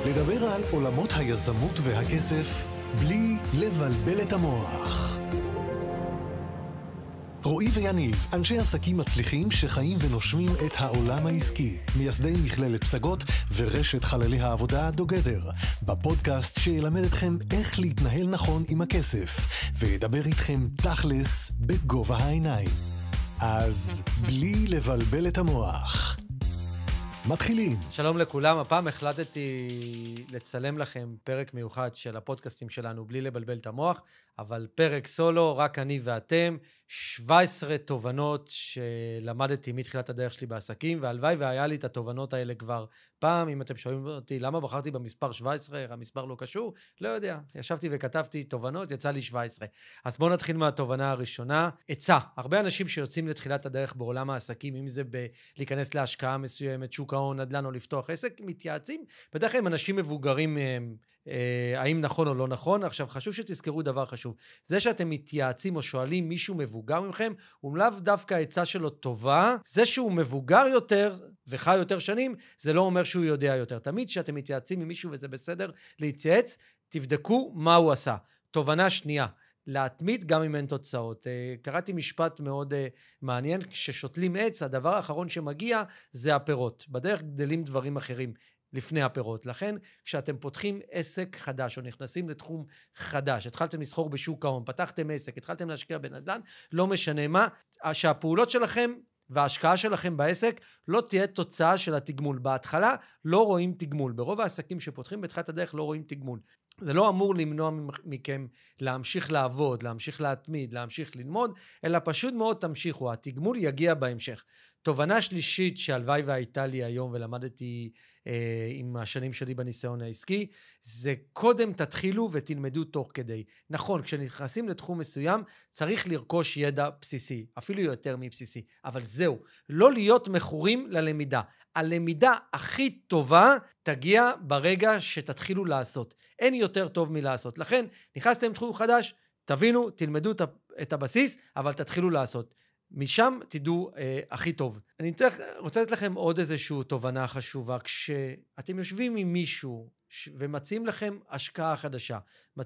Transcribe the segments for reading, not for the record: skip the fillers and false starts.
לדבר על עולמות היזמות והכסף בלי לבלבל את המוח. רועי ויניב, אנשי עסקים מצליחים שחיים ונושמים את העולם העסקי, מייסדי מכללת פסגות ורשת חללי העבודה דוגדר, בפודקאסט שילמד אתכם איך להתנהל נכון עם הכסף, וידבר איתכם תכלס בגובה העיניים. אז בלי לבלבל את המוח. מתחילים. שלום לכולם, הפעם החלטתי לצלם לכם פרק מיוחד של הפודקאסטים שלנו בלי לבלבל את המוח, אבל פרק סולו, רק אני ואתם, 17 תובנות שלמדתי מתחילת הדרך שלי בעסקים, והלוואי והיה לי את התובנות האלה כבר פעם. אם אתם שואלים אותי למה בחרתי במספר 17, המספר לא קשור, לא יודע. ישבתי וכתבתי תובנות, יצא לי 17. אז בואו נתחיל מהתובנה הראשונה. עצה, הרבה אנשים שיוצאים לתחילת הדרך בעולם העסקים, אם זה להיכנס להשקעה מסוימת, שוק ההון, נדל"ן או לפתוח עסק, מתייעצים. בדרך כלל הם אנשים מבוגרים מהם, האם נכון או לא נכון. עכשיו, חשוב שתזכרו דבר חשוב. זה שאתם מתייעצים או שואלים מישהו מבוגר ממכם, הוא לאו דווקא העצה שלו טובה. זה שהוא מבוגר יותר וחי יותר שנים, זה לא אומר שהוא יודע יותר. תמיד שאתם מתייעצים עם מישהו וזה בסדר להתייעץ, תבדקו מה הוא עשה. תובנה שנייה, להתמיד גם אם אין תוצאות. קראתי משפט מאוד מעניין, כששותלים עץ, הדבר האחרון שמגיע זה הפירות. בדרך גדלים דברים אחרים לפני הפירות. לכן, כשאתם פותחים עסק חדש או נכנסים לתחום חדש, התחלתם לסחור בשוק ההון, פתחתם עסק, התחלתם להשקיע בנדל"ן, לא משנה מה, שהפעולות שלכם וההשקעה שלכם בעסק לא תהיה תוצאה של התגמול. בהתחלה לא רואים תגמול. ברוב העסקים שפותחים בתחילת הדרך לא רואים תגמול. זה לא אמור למנוע מכם להמשיך לעבוד, להמשיך להתמיד, להמשיך ללמוד, אלא פשוט מאוד תמשיכו. התגמול יגיע בהמשך. תובנה שלישית שהלוואי והייתה לי היום ולמדתי עם השנים שלי בניסיון העסקי, זה קודם תתחילו ותלמדו תוך כדי. נכון, כשנכנסים לתחום מסוים, צריך לרכוש ידע בסיסי, אפילו יותר מבסיסי. אבל זהו, לא להיות מכורים ללמידה. הלמידה הכי טובה תגיע ברגע שתתחילו לעשות. אין יותר טוב מלעשות. לכן, נכנסתם לתחום חדש, תבינו, תלמדו את הבסיס, אבל תתחילו לעשות. משם תדעו הכי טוב. אני רוצה לתת לכם עוד איזושהי תובנה חשובה. כשאתם יושבים עם מישהו ומציעים לכם השקעה חדשה,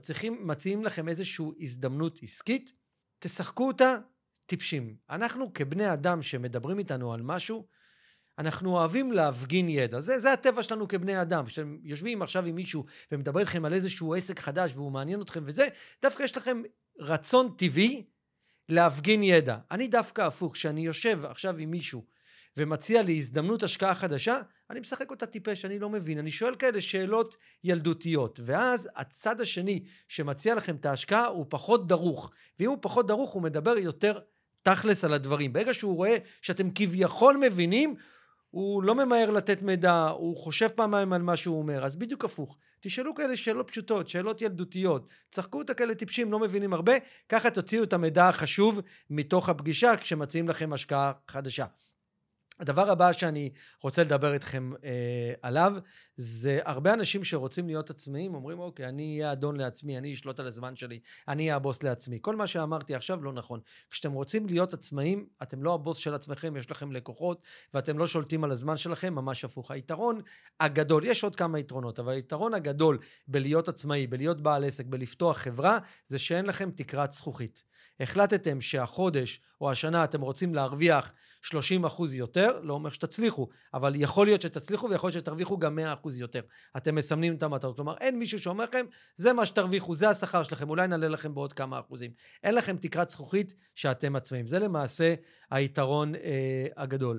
מציעים לכם איזושהי הזדמנות עסקית, תשחקו אותה טיפשים. אנחנו כבני אדם שמדברים איתנו על משהו, אנחנו אוהבים להפגין ידע. זה הטבע שלנו כבני אדם. כשאתם יושבים עכשיו עם מישהו ומדבר איתכם על איזשהו עסק חדש והוא מעניין אתכם וזה, דווקא יש לכם רצון טבעי להפגין ידע. אני דווקא הפוך, כשאני יושב עכשיו עם מישהו ומציע לי הזדמנות השקעה חדשה, אני משחק אותה טיפש, אני לא מבין. אני שואל כאלה שאלות ילדותיות, ואז הצד השני שמציע לכם את ההשקעה הוא פחות דרוך, ואם הוא פחות דרוך הוא מדבר יותר תכלס על הדברים. ברגע שהוא רואה שאתם כביכול מבינים, הוא לא ממהר לתת מידע, הוא חושב פעמיים על מה שהוא אומר. אז בדיוק הפוך. תשאלו כאלה שאלות פשוטות, שאלות ילדותיות. צחקו אותה כאלה טיפשים, לא מבינים הרבה. ככה תוציאו את המידע החשוב מתוך הפגישה כשמציעים לכם השקעה חדשה. הדבר הבא שאני רוצה לדבר איתכם עליו, זה הרבה אנשים שרוצים להיות עצמאים, אומרים, אוקיי, אני אהיה אדון לעצמי, אני אשלוט על הזמן שלי, אני אהיה הבוס לעצמי. כל מה שאמרתי עכשיו לא נכון. כשאתם רוצים להיות עצמאים, אתם לא הבוס של עצמכם, יש לכם לקוחות, ואתם לא שולטים על הזמן שלכם, ממש הפוך. היתרון הגדול, יש עוד כמה יתרונות, אבל היתרון הגדול בלהיות עצמאי, בלהיות בעל עסק, בלפתוח חברה, זה שאין לכם תקרת זכוכית. החלטתם שהחודש או השנה אתם רוצים להרוויח 30% יותר, לא אומר שתצליחו, אבל יכול להיות שתצליחו ויכול להיות שתרוויחו גם 100% יותר. אתם מסמנים את המטרות, כלומר אין מישהו שאומר לכם, זה מה שתרוויחו, זה השכר שלכם, אולי נעלה לכם בעוד כמה אחוזים. אין לכם תקרת זכוכית שאתם עצמאים. זה למעשה היתרון הגדול.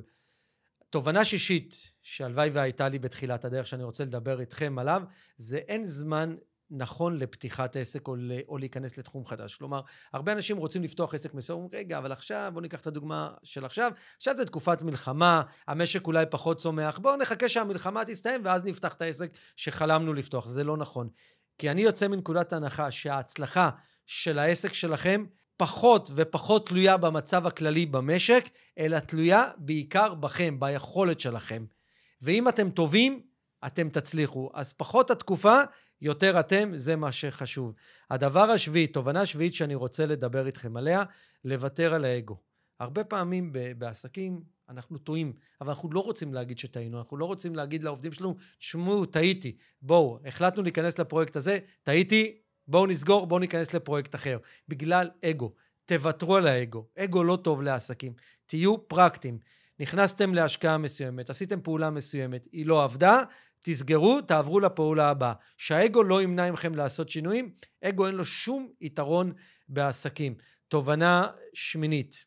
תובנה שישית שהלוואי והייתה לי בתחילת הדרך שאני רוצה לדבר איתכם עליו, זה אין זמן נכון לפתיחת עסק או להיכנס לתחום חדש. כלומר, הרבה אנשים רוצים לפתוח עסק מסוים, רגע, אבל עכשיו, בואו ניקח את הדוגמה של עכשיו, עכשיו זה תקופת מלחמה, המשק אולי פחות צומח, בואו נחכה שהמלחמה תסתיים, ואז נפתח את העסק שחלמנו לפתוח. זה לא נכון. כי אני יוצא מנקודת ההנחה שההצלחה של העסק שלכם פחות ופחות תלויה במצב הכללי במשק, אלא תלויה בעיקר בכם, ביכולת שלכם. ואם אתם טובים, אתם תצליחו. אז פחות התקופה, יותר אתם, זה מה שחשוב. הדבר השביעי, תובנה שביעית שאני רוצה לדבר איתכם עליה, לוותר על האגו. הרבה פעמים בעסקים, אנחנו טועים, אבל אנחנו לא רוצים להגיד שטעינו, אנחנו לא רוצים להגיד לעובדים שלנו, תשמעו, טעיתי, בואו, החלטנו להיכנס לפרויקט הזה, טעיתי, בואו נסגור, בואו ניכנס לפרויקט אחר. בגלל אגו. תוותרו על האגו. אגו לא טוב לעסקים. תהיו פרקטיים. נכנסתם להשקעה מסוימת, עשיתם פעולה מסוימת, היא לא עבדה, תסגרו, תעברו לפעולה הבאה. שהאגו לא ימנע מכם לעשות שינויים, אגו אין לו שום יתרון בעסקים. תובנה שמינית.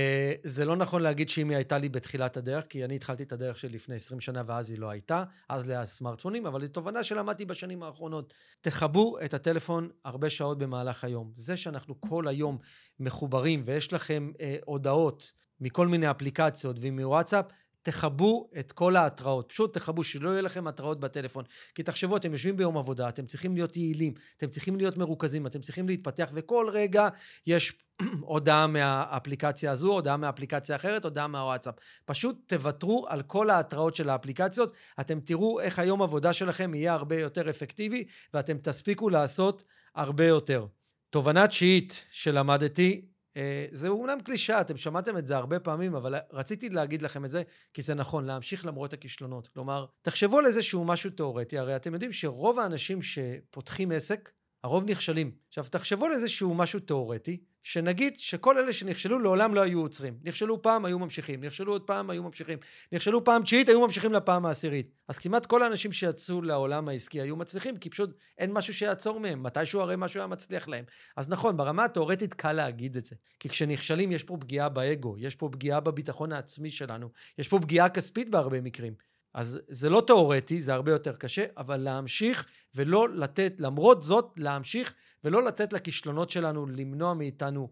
זה לא נכון להגיד שאם היא הייתה לי בתחילת הדרך, כי אני התחלתי את הדרך שלי לפני 20 שנה ואז היא לא הייתה, אז לסמארטפונים, אבל היא תובנה שלמדתי בשנים האחרונות. תחבו את הטלפון הרבה שעות במהלך היום. זה שאנחנו כל היום מחוברים ויש לכם הודעות מכל מיני אפליקציות ומוואטסאפ, תחבו את כל ההתראות. פשוט תחבו שלא יהיה לכם התראות בטלפון. כי תחשבו, אתם יושבים ביום עבודה, אתם צריכים להיות יעילים, אתם צריכים להיות מרוכזים, אתם צריכים להתפתח, וכל רגע יש הודעה מהאפליקציה הזו, הודעה מהאפליקציה אחרת, הודעה מהוואטסאפ. פשוט תוותרו על כל ההתראות של האפליקציות, אתם תראו איך היום עבודה שלכם יהיה הרבה יותר אפקטיבי, ואתם תספיקו לעשות הרבה יותר. תובנה תשיעית שלמדתי, זה אומנם קלישה, אתם שמעתם את זה הרבה פעמים, אבל רציתי להגיד לכם את זה, כי זה נכון, להמשיך למרות הכישלונות. כלומר, תחשבו על איזשהו משהו תיאורטי, הרי אתם יודעים שרוב האנשים שפותחים עסק, הרוב נכשלים. עכשיו, תחשבו על איזשהו משהו תיאורטי, שנגיד שכל אלה שנכשלו לעולם לא היו עוצרים. נכשלו פעם, היו ממשיכים. נכשלו עוד פעם, היו ממשיכים. נכשלו פעם תשיעית, היו ממשיכים לפעם העשירית. אז כמעט כל האנשים שיצאו לעולם העסקי היו מצליחים, כי פשוט אין משהו שיעצור מהם. מתישהו הרי משהו היה מצליח להם. אז נכון, ברמה התיאורטית קל להגיד את זה. כי כשנכשלים יש פה פגיעה באגו, יש פה פגיעה בביטחון העצמי שלנו, יש פה פגיעה כספית בהרבה מקרים. אז זה לא תיאורטי, זה הרבה יותר קשה, אבל להמשיך ולא לתת, למרות זאת, להמשיך ולא לתת לכישלונות שלנו, למנוע מאיתנו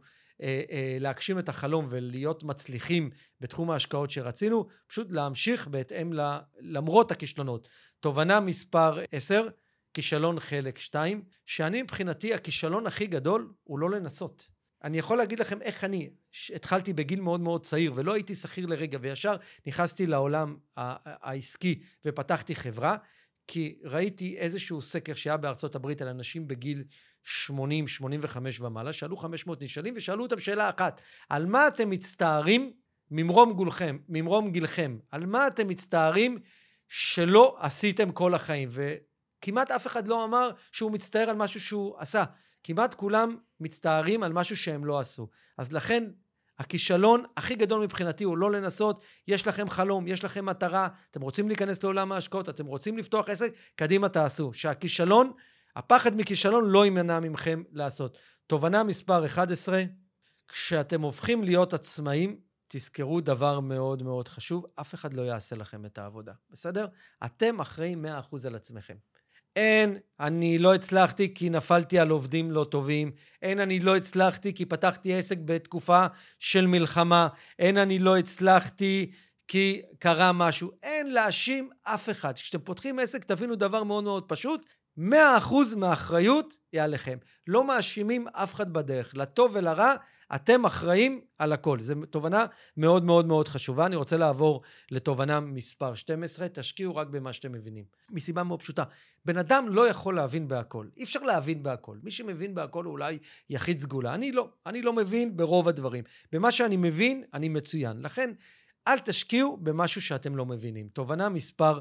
להגשים את החלום ולהיות מצליחים בתחום ההשקעות שרצינו, פשוט להמשיך בהתאם למרות הכישלונות. תובנה מספר 10, כישלון חלק 2, שאני מבחינתי הכישלון הכי גדול הוא לא לנסות. אני יכול להגיד לכם איך אני התחלתי בגיל מאוד מאוד צעיר ולא הייתי שכיר לרגע וישר נכנסתי לעולם העסקי ופתחתי חברה, כי ראיתי איזשהו סקר שהיה בארצות הברית על אנשים בגיל 80, 85 ומעלה, שאלו 500 נשאלים ושאלו אותם שאלה אחת, על מה אתם מצטערים ממרום גילכם? על מה אתם מצטערים שלא עשיתם כל החיים? וכמעט אף אחד לא אמר שהוא מצטער על משהו שהוא עשה. כמעט כולם מצטערים על משהו שהם לא עשו. אז לכן, הכישלון הכי גדול מבחינתי הוא לא לנסות, יש לכם חלום, יש לכם מטרה, אתם רוצים להיכנס לעולם ההשקעות, אתם רוצים לפתוח עסק, קדימה תעשו. שהכישלון, הפחד מכישלון לא יימנע ממכם לעשות. תובנה מספר 11, כשאתם הופכים להיות עצמאים, תזכרו דבר מאוד מאוד חשוב, אף אחד לא יעשה לכם את העבודה, בסדר? אתם אחראים 100% על עצמכם. אין, אני לא הצלחתי כי נפלתי על עובדים לא טובים. אין, אני לא הצלחתי כי פתחתי עסק בתקופה של מלחמה. אין, אני לא הצלחתי כי קרה משהו. אין להאשים אף אחד. כשאתם פותחים עסק, תבינו דבר מאוד מאוד פשוט. 100% מהאחריות היא עליכם. לא מאשימים אף אחד בדרך. לטוב ולרע, אתם אחראים על הכל. זו תובנה מאוד מאוד מאוד חשובה. אני רוצה לעבור לתובנה מספר 12. תשקיעו רק במה שאתם מבינים. מסיבה מאוד פשוטה. בן אדם לא יכול להבין בהכל. אי אפשר להבין בהכל. מי שמבין בהכל הוא אולי יחיד סגולה. אני לא מבין ברוב הדברים. במה שאני מבין, אני מצוין. לכן, אל תשקיעו במשהו שאתם לא מבינים. תובנה מספר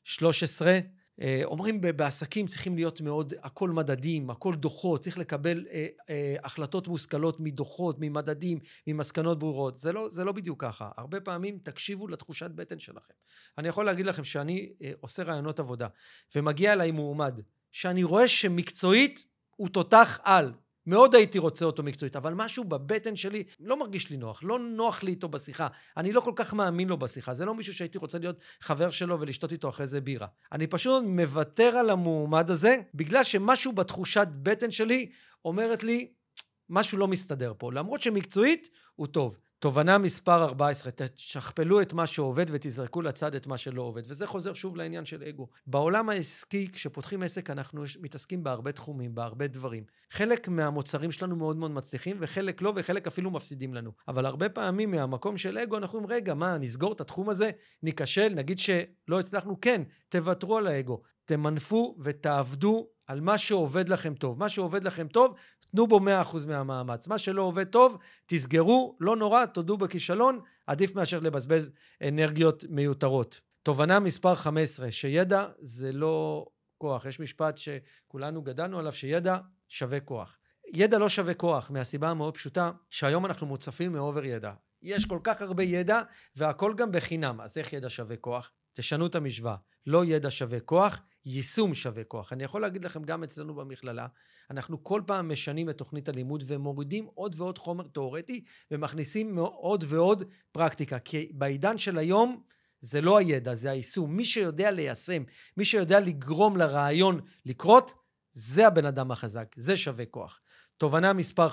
13. אומרים בעסקים צריכים להיות מאוד, הכל מדדים, הכל דוחות, צריך לקבל החלטות מושכלות מדוחות, ממדדים, ממסקנות ברורות. זה לא בדיוק ככה. הרבה פעמים תקשיבו לתחושת בטן שלכם. אני יכול להגיד לכם שאני עושה רעיונות עבודה, ומגיע אליי מועמד, שאני רואה שמקצועית הוא תותח על. מאוד הייתי רוצה אותו מקצועית, אבל משהו בבטן שלי לא מרגיש לי נוח, לא נוח לי איתו בשיחה. אני לא כל כך מאמין לו בשיחה, זה לא מישהו שהייתי רוצה להיות חבר שלו ולשתות איתו אחרי זה בירה. אני פשוט מוותר על המועמד הזה, בגלל שמשהו בתחושת בטן שלי אומרת לי, משהו לא מסתדר פה, למרות שמקצועית הוא טוב. תובנה מספר 14, תשכפלו את מה שעובד ותזרקו לצד את מה שלא עובד. וזה חוזר שוב לעניין של אגו. בעולם העסקי, כשפותחים עסק, אנחנו מתעסקים בהרבה תחומים, בהרבה דברים. חלק מהמוצרים שלנו מאוד מאוד מצליחים, וחלק לא, וחלק אפילו מפסידים לנו. אבל הרבה פעמים מהמקום של אגו, אנחנו אומרים, רגע, מה, נסגור את התחום הזה? ניכשל, נגיד שלא הצלחנו, כן, תוותרו על האגו. תמנפו ותעבדו על מה שעובד לכם טוב. מה שעובד לכם טוב, תנו בו 100% מהמאמץ. מה שלא עובד טוב, תסגרו, לא נורא, תודו בכישלון, עדיף מאשר לבזבז אנרגיות מיותרות. תובנה מספר 15, שידע זה לא כוח. יש משפט שכולנו גדלנו עליו, שידע שווה כוח. ידע לא שווה כוח, מהסיבה המאוד פשוטה, שהיום אנחנו מוצפים מאובר ידע. יש כל כך הרבה ידע, והכל גם בחינם. אז איך ידע שווה כוח? תשנו את המשוואה. לא ידע שווה כוח, יישום שווה כוח. אני יכול להגיד לכם גם אצלנו במכללה, אנחנו כל פעם משנים את תוכנית הלימוד ומורידים עוד ועוד חומר תיאורטי, ומכניסים עוד ועוד פרקטיקה. כי בעידן של היום, זה לא הידע, זה היישום. מי שיודע ליישם, מי שיודע לגרום לרעיון לקרות, זה הבן אדם החזק, זה שווה כוח. תובנה מספר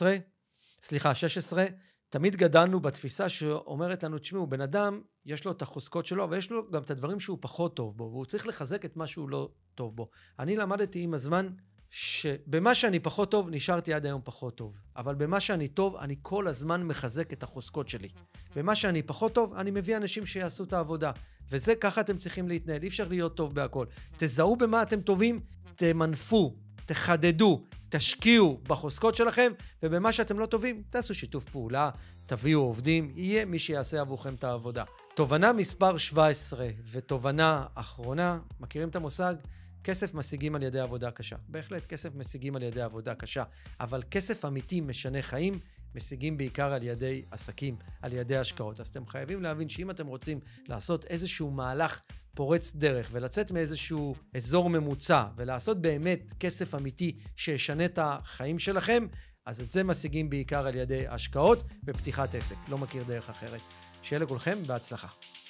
16, תמיד גדלנו בתפיסה שאומרת לנו, תשמעו, בן אדם, יש לו את החוזקות שלו, אבל יש לו גם את הדברים שהוא פחות טוב בו, והוא צריך לחזק את מה שהוא לא טוב בו. אני למדתי עם הזמן שבמה שאני פחות טוב, נשארתי עד היום פחות טוב. אבל במה שאני טוב, אני כל הזמן מחזק את החוזקות שלי. במה שאני פחות טוב, אני מביא אנשים שיעשו את העבודה. וזה ככה אתם צריכים להתנהל, אי אפשר להיות טוב בהכל. תזהו במה אתם טובים, תמנפו, תחדדו, תשקיעו בחוזקות שלכם, ובמה שאתם לא טובים, תעשו שיתוף פעולה, תביאו עובדים, יהיה מי שיעשה עבורכם את העבודה. תובנה מספר 17 ותובנה אחרונה, מכירים את המושג? כסף משיגים על ידי עבודה קשה. בהחלט כסף משיגים על ידי עבודה קשה, אבל כסף אמיתי משנה חיים, משיגים בעיקר על ידי עסקים, על ידי השקעות. אז אתם חייבים להבין שאם אתם רוצים לעשות איזשהו מהלך פורץ דרך ולצאת מאיזשהו אזור ממוצע ולעשות באמת כסף אמיתי שישנה את החיים שלכם, אז את זה משיגים בעיקר על ידי השקעות ופתיחת עסק. לא מכיר דרך אחרת. שיהיה לכולכם בהצלחה.